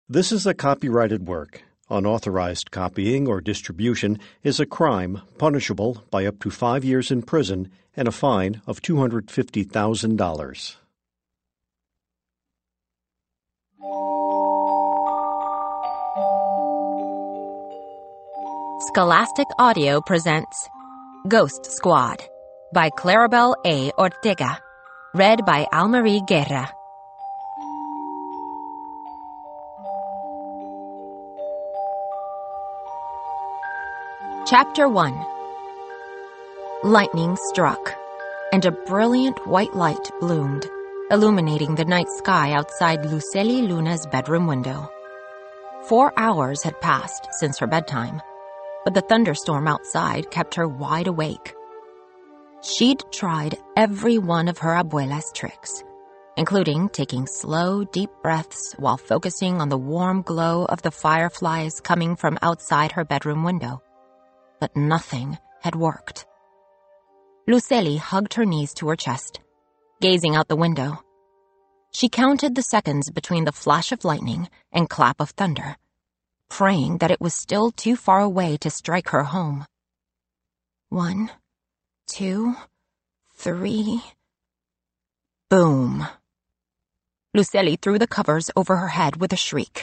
This is a copyrighted work. Unauthorized copying or distribution is a crime punishable by up to 5 years in prison and a fine of $250,000. Scholastic Audio presents Ghost Squad by Claribel A. Ortega, read by Almarie Guerra. Chapter 1. Lightning struck, and a brilliant white light bloomed, illuminating the night sky outside Lucely Luna's bedroom window. 4 hours had passed since her bedtime, but the thunderstorm outside kept her wide awake. She'd tried every one of her abuela's tricks, including taking slow, deep breaths while focusing on the warm glow of the fireflies coming from outside her bedroom window. But nothing had worked. Lucely hugged her knees to her chest, gazing out the window. She counted the seconds between the flash of lightning and clap of thunder, praying that it was still too far away to strike her home. 1, 2, 3... Boom! Lucely threw the covers over her head with a shriek.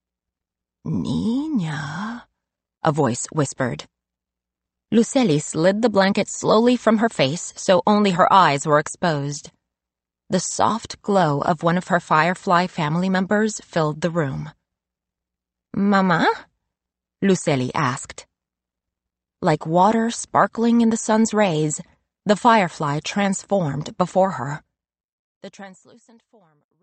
"Niña," a voice whispered. Lucely slid the blanket slowly from her face so only her eyes were exposed. The soft glow of one of her firefly family members filled the room. "Mama?" Lucely asked. Like water sparkling in the sun's rays, the firefly transformed before her. The translucent form